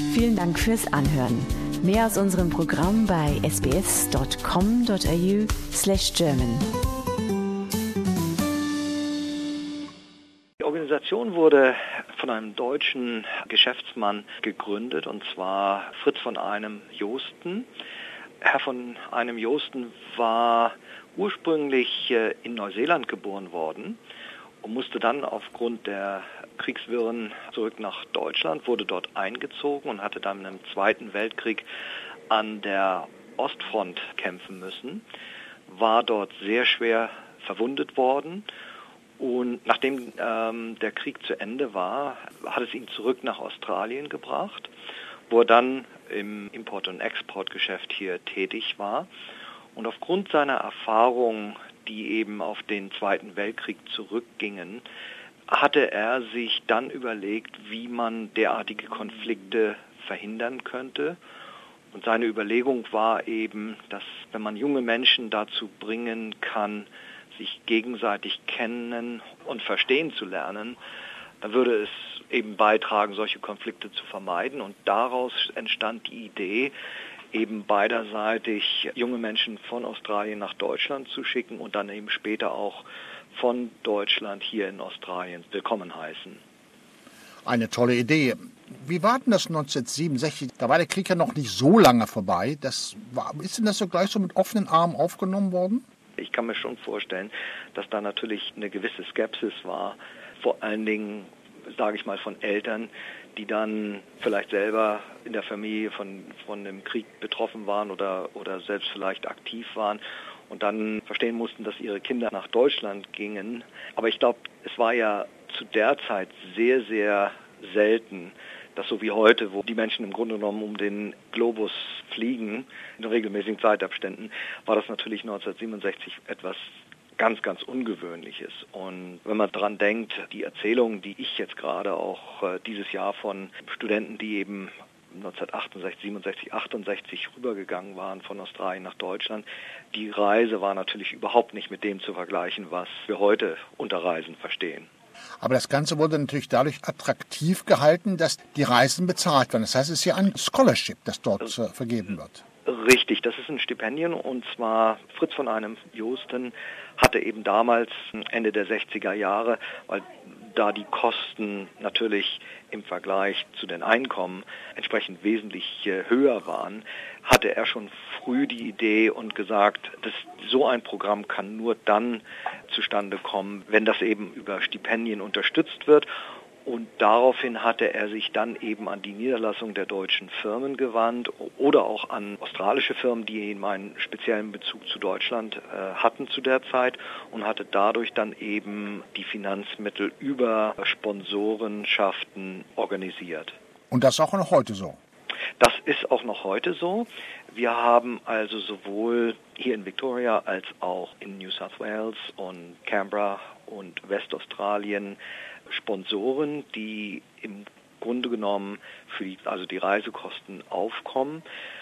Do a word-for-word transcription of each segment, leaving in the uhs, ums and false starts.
Vielen Dank fürs Anhören. Mehr aus unserem Programm bei sbs dot com dot a u slash German. Die Organisation wurde von einem deutschen Geschäftsmann gegründet, und zwar Fritz von Einem Josten. Herr von Einem Josten war ursprünglich in Neuseeland geboren worden und musste dann aufgrund der Kriegswirren zurück nach Deutschland, wurde dort eingezogen und hatte dann im Zweiten Weltkrieg an der Ostfront kämpfen müssen, war dort sehr schwer verwundet worden. Und nachdem ähm, der Krieg zu Ende war, hat es ihn zurück nach Australien gebracht, wo er dann im Import- und Exportgeschäft hier tätig war. Und aufgrund seiner Erfahrungen, die eben auf den Zweiten Weltkrieg zurückgingen, hatte er sich dann überlegt, wie man derartige Konflikte verhindern könnte. Und seine Überlegung war eben, dass wenn man junge Menschen dazu bringen kann, sich gegenseitig kennen und verstehen zu lernen, dann würde es eben beitragen, solche Konflikte zu vermeiden. Und daraus entstand die Idee, eben beiderseitig junge Menschen von Australien nach Deutschland zu schicken und dann eben später auch von Deutschland hier in Australien willkommen heißen. Eine tolle Idee. Wie war denn das neunzehnhundertsiebenundsechzig? Da war der Krieg ja noch nicht so lange vorbei. Das war, ist denn das so gleich so mit offenen Armen aufgenommen worden? Ich kann mir schon vorstellen, dass da natürlich eine gewisse Skepsis war, vor allen Dingen, sage ich mal, von Eltern, die dann vielleicht selber in der Familie von, von dem Krieg betroffen waren oder, oder selbst vielleicht aktiv waren und dann verstehen mussten, dass ihre Kinder nach Deutschland gingen. Aber ich glaube, es war ja zu der Zeit sehr, sehr selten, dass so wie heute, wo die Menschen im Grunde genommen um den Globus fliegen, in regelmäßigen Zeitabständen, war das natürlich neunzehnhundertsiebenundsechzig etwas ganz, ganz Ungewöhnliches. Und wenn man daran denkt, die Erzählungen, die ich jetzt gerade auch äh, dieses Jahr von Studenten, die eben neunzehnhundertachtundsechzig, siebenundsechzig, achtundsechzig rübergegangen waren von Australien nach Deutschland, die Reise war natürlich überhaupt nicht mit dem zu vergleichen, was wir heute unter Reisen verstehen. Aber das Ganze wurde natürlich dadurch attraktiv gehalten, dass die Reisen bezahlt werden. Das heißt, es ist ja ein Scholarship, das dort äh, vergeben wird. Richtig, das ist ein Stipendium, und zwar Fritz von Einem Josten hatte eben damals, Ende der sechziger Jahre, weil da die Kosten natürlich im Vergleich zu den Einkommen entsprechend wesentlich äh, höher waren, hatte er schon früh die Idee und gesagt, dass so ein Programm kann nur dann zustande kommen, wenn das eben über Stipendien unterstützt wird. Und daraufhin hatte er sich dann eben an die Niederlassung der deutschen Firmen gewandt oder auch an australische Firmen, die eben einen speziellen Bezug zu Deutschland äh, hatten zu der Zeit, und hatte dadurch dann eben die Finanzmittel über Sponsorenschaften organisiert. Und das ist auch noch heute so? Das ist auch noch heute so. Wir haben also sowohl hier in Victoria als auch in New South Wales und Canberra und Westaustralien Sponsoren, die im Grunde genommen für die, also die Reisekosten aufkommen.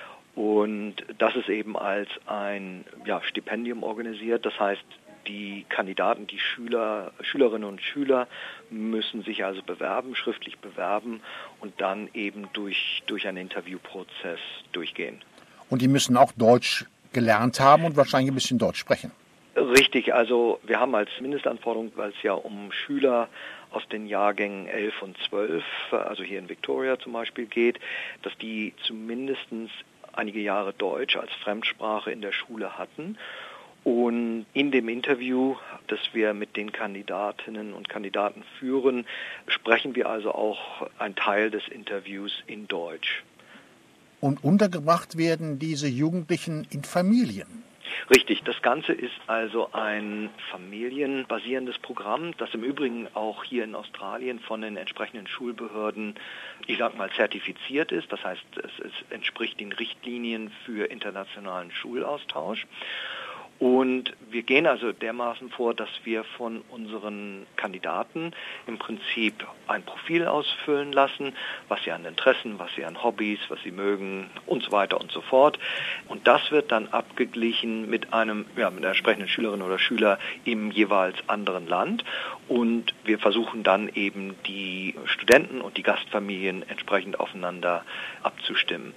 Und das ist eben als ein ja, Stipendium organisiert. Das heißt, die Kandidaten, die Schüler, Schülerinnen und Schüler müssen sich also bewerben, schriftlich bewerben und dann eben durch, durch einen Interviewprozess durchgehen. Und die müssen auch Deutsch gelernt haben und wahrscheinlich ein bisschen Deutsch sprechen. Richtig, also wir haben als Mindestanforderung, weil es ja um Schüler aus den Jahrgängen elf und zwölf, also hier in Victoria zum Beispiel geht, dass die zumindest einige Jahre Deutsch als Fremdsprache in der Schule hatten. Und in dem Interview, das wir mit den Kandidatinnen und Kandidaten führen, sprechen wir also auch einen Teil des Interviews in Deutsch. Und untergebracht werden diese Jugendlichen in Familien? Richtig, das Ganze ist also ein familienbasierendes Programm, das im Übrigen auch hier in Australien von den entsprechenden Schulbehörden, ich sag mal, zertifiziert ist. Das heißt, es, es entspricht den Richtlinien für internationalen Schulaustausch. Und wir gehen also dermaßen vor, dass wir von unseren Kandidaten im Prinzip ein Profil ausfüllen lassen, was sie an Interessen, was sie an Hobbys, was sie mögen und so weiter und so fort. Und das wird dann abgeglichen mit einem, ja, mit einer entsprechenden Schülerin oder Schüler im jeweils anderen Land. Und wir versuchen dann eben die Studenten und die Gastfamilien entsprechend aufeinander abzustimmen.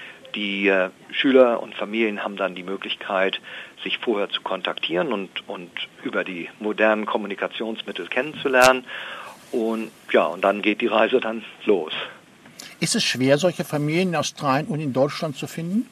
Die äh, Schüler und Familien haben dann die Möglichkeit, sich vorher zu kontaktieren und, und über die modernen Kommunikationsmittel kennenzulernen. Und ja, und dann geht die Reise dann los. Ist es schwer, solche Familien in Australien und in Deutschland zu finden?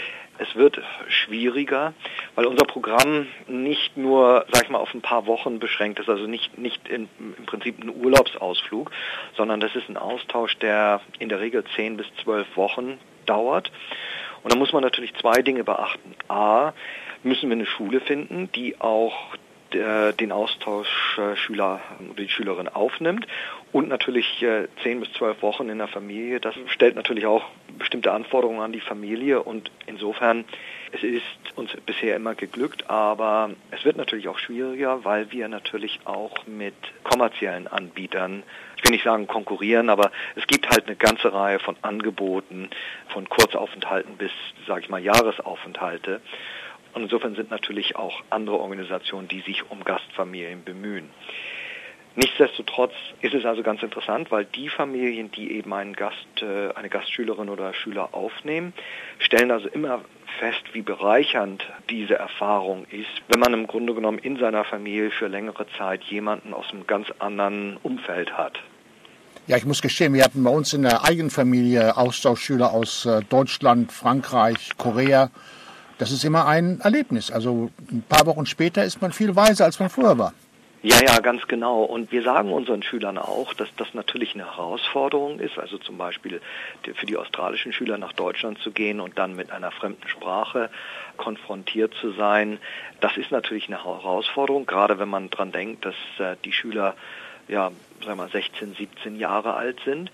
Es wird schwieriger, weil unser Programm nicht nur, sag ich mal, auf ein paar Wochen beschränkt ist, also nicht, nicht in, im Prinzip ein Urlaubsausflug, sondern das ist ein Austausch, der in der Regel zehn bis zwölf Wochen dauert. Und da muss man natürlich zwei Dinge beachten. A, müssen wir eine Schule finden, die auch der, den Austausch äh, Schüler oder die Schülerin aufnimmt. Und natürlich äh, zehn bis zwölf Wochen in der Familie. Das stellt natürlich auch bestimmte Anforderungen an die Familie. Und insofern, es ist uns bisher immer geglückt, aber es wird natürlich auch schwieriger, weil wir natürlich auch mit kommerziellen Anbietern, ich will nicht sagen konkurrieren, aber es gibt halt eine ganze Reihe von Angeboten, von Kurzaufenthalten bis, sage ich mal, Jahresaufenthalte. Und insofern sind natürlich auch andere Organisationen, die sich um Gastfamilien bemühen. Nichtsdestotrotz ist es also ganz interessant, weil die Familien, die eben einen Gast, eine Gastschülerin oder Schüler aufnehmen, stellen also immer fest, wie bereichernd diese Erfahrung ist, wenn man im Grunde genommen in seiner Familie für längere Zeit jemanden aus einem ganz anderen Umfeld hat. Ja, ich muss gestehen, wir hatten bei uns in der eigenen Familie Austauschschüler aus Deutschland, Frankreich, Korea. Das ist immer ein Erlebnis. Also ein paar Wochen später ist man viel weiser, als man vorher war. Ja, ja, ganz genau. Und wir sagen unseren Schülern auch, dass das natürlich eine Herausforderung ist, also zum Beispiel für die australischen Schüler nach Deutschland zu gehen und dann mit einer fremden Sprache konfrontiert zu sein. Das ist natürlich eine Herausforderung, gerade wenn man dran denkt, dass äh, die Schüler ja, sagen wir mal, sechzehn, siebzehn Jahre alt sind.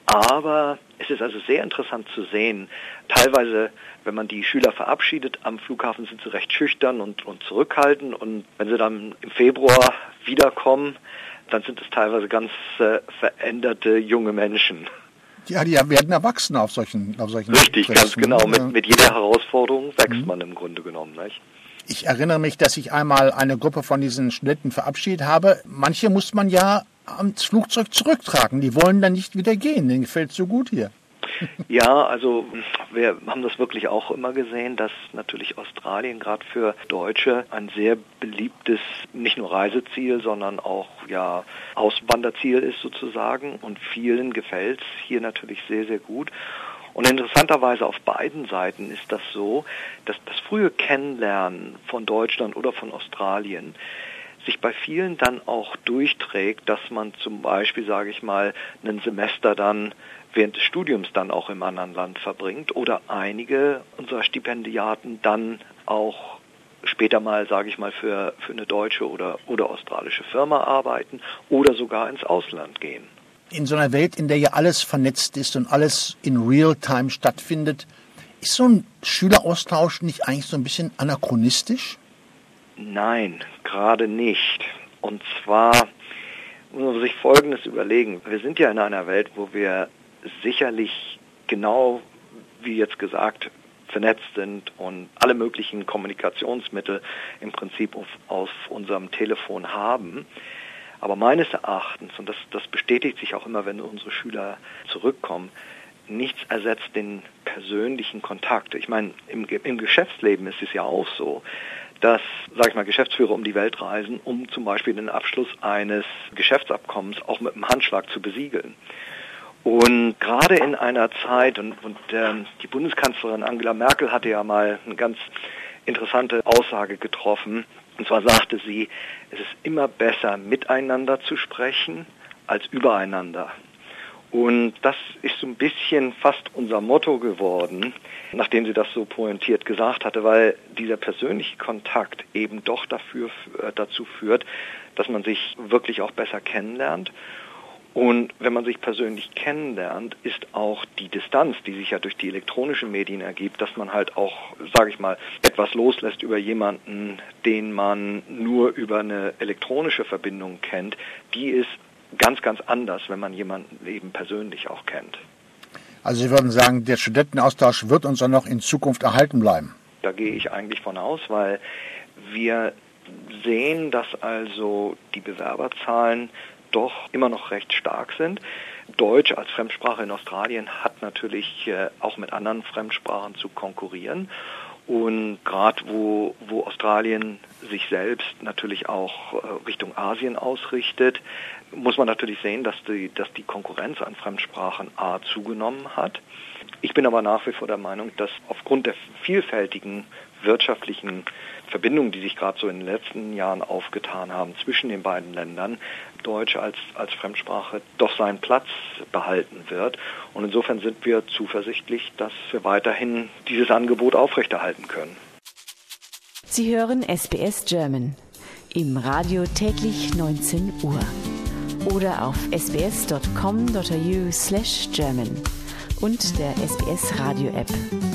Aber es ist also sehr interessant zu sehen, teilweise, wenn man die Schüler verabschiedet am Flughafen, sind sie recht schüchtern und, und zurückhaltend. Und wenn sie dann im Februar wiederkommen, dann sind es teilweise ganz äh, veränderte junge Menschen. Ja, die werden erwachsen auf solchen auf solchen Richtig, Treffen. Ganz genau. Mit, mit jeder Herausforderung wächst mhm. man im Grunde genommen, nicht? Ich erinnere mich, dass ich einmal eine Gruppe von diesen Studenten verabschiedet habe. Manche muss man ja ans Flugzeug zurücktragen. Die wollen dann nicht wieder gehen. Denen gefällt es so gut hier. Ja, also wir haben das wirklich auch immer gesehen, dass natürlich Australien gerade für Deutsche ein sehr beliebtes, nicht nur Reiseziel, sondern auch ja Auswanderziel ist sozusagen. Und vielen gefällt es hier natürlich sehr, sehr gut. Und interessanterweise auf beiden Seiten ist das so, dass das frühe Kennenlernen von Deutschland oder von Australien sich bei vielen dann auch durchträgt, dass man zum Beispiel, sage ich mal, ein Semester dann während des Studiums dann auch im anderen Land verbringt oder einige unserer Stipendiaten dann auch später mal, sage ich mal, für, für eine deutsche oder, oder australische Firma arbeiten oder sogar ins Ausland gehen. In so einer Welt, in der ja alles vernetzt ist und alles in Real-Time stattfindet, ist so ein Schüleraustausch nicht eigentlich so ein bisschen anachronistisch? Nein, gerade nicht. Und zwar muss man sich Folgendes überlegen. Wir sind ja in einer Welt, wo wir sicherlich genau, wie jetzt gesagt, vernetzt sind und alle möglichen Kommunikationsmittel im Prinzip auf, auf unserem Telefon haben. Aber meines Erachtens, und das, das bestätigt sich auch immer, wenn unsere Schüler zurückkommen, nichts ersetzt den persönlichen Kontakt. Ich meine, im, im Geschäftsleben ist es ja auch so, dass, sage ich mal, Geschäftsführer um die Welt reisen, um zum Beispiel den Abschluss eines Geschäftsabkommens auch mit einem Handschlag zu besiegeln. Und gerade in einer Zeit, und, und ähm, die Bundeskanzlerin Angela Merkel hatte ja mal eine ganz interessante Aussage getroffen, und zwar sagte sie, es ist immer besser, miteinander zu sprechen, als übereinander. Und das ist so ein bisschen fast unser Motto geworden, nachdem sie das so pointiert gesagt hatte, weil dieser persönliche Kontakt eben doch dafür, dazu führt, dass man sich wirklich auch besser kennenlernt. Und wenn man sich persönlich kennenlernt, ist auch die Distanz, die sich ja durch die elektronischen Medien ergibt, dass man halt auch, sage ich mal, etwas loslässt über jemanden, den man nur über eine elektronische Verbindung kennt, die ist ganz, ganz anders, wenn man jemanden eben persönlich auch kennt. Also Sie würden sagen, der Studentenaustausch wird uns dann noch in Zukunft erhalten bleiben? Da gehe ich eigentlich von aus, weil wir sehen, dass also die Bewerberzahlen doch immer noch recht stark sind. Deutsch als Fremdsprache in Australien hat natürlich äh, auch mit anderen Fremdsprachen zu konkurrieren. Und gerade wo, wo Australien sich selbst natürlich auch äh, Richtung Asien ausrichtet, muss man natürlich sehen, dass die, dass die Konkurrenz an Fremdsprachen A zugenommen hat. Ich bin aber nach wie vor der Meinung, dass aufgrund der vielfältigen wirtschaftlichen Verbindungen, die sich gerade so in den letzten Jahren aufgetan haben zwischen den beiden Ländern, Deutsch als, als Fremdsprache doch seinen Platz behalten wird. Und insofern sind wir zuversichtlich, dass wir weiterhin dieses Angebot aufrechterhalten können. Sie hören S B S German im Radio täglich neunzehn Uhr oder auf sbs dot com dot a u slash German und der S B S Radio App.